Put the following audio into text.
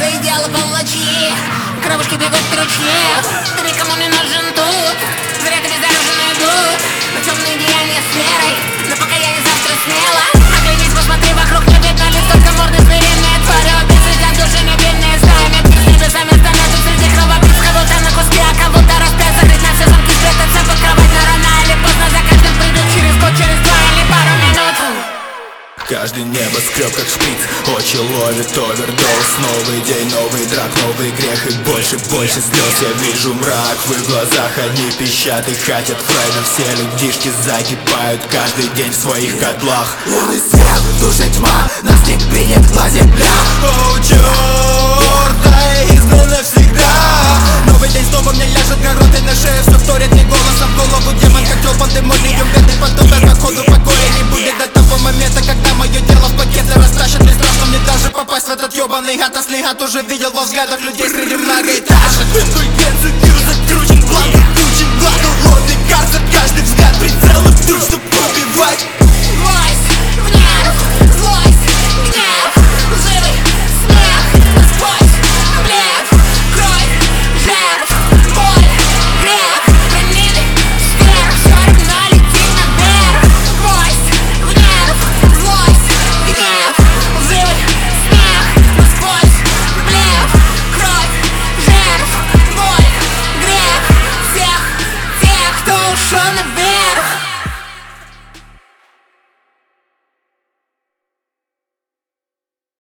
заидела палачи, кровушки бегут в ручье. Ты никому не нужен тут, зря ты безоружен идут на темные деяния с верой, но покаяние завтра смело. Оглянись, посмотри вокруг, не видно ли только морды звериные твари. Обе сидят души невинные, стаями с небесами становятся среди кровопийц. Кого-то на куски, а кого-то распять, закрыть на все замки, спрятаться под кровать. Но рано или поздно за каждым придут через год, через 2 или пару минут. Каждый небоскреб как шприц, очи ловит овердоз. Новый день, новый драк, новый грех и больше слез. Я вижу мрак в их глазах, они пищат и хотят фрейда. Все людишки закипают каждый день в своих котлах. Лунный свет, душа тьма, нас не принесла земля. О, черт, я изгнан навсегда. Новый день снова мне ляжет городы на шею, все вторит мне голосом в голову. Демон хотел пандемониум, бедный потом походу покоя не будет до того момента, когда мое дело в пакеты растащат. Не страшно мне даже попасть в этот ебаный ад. А снегат уже видел во взглядах людей среди многоэтажек. Индульгенцию мир закручен, план закручен, гладкий лобби, карцер, каждый взгляд прицел и ключ, чтоб убивать.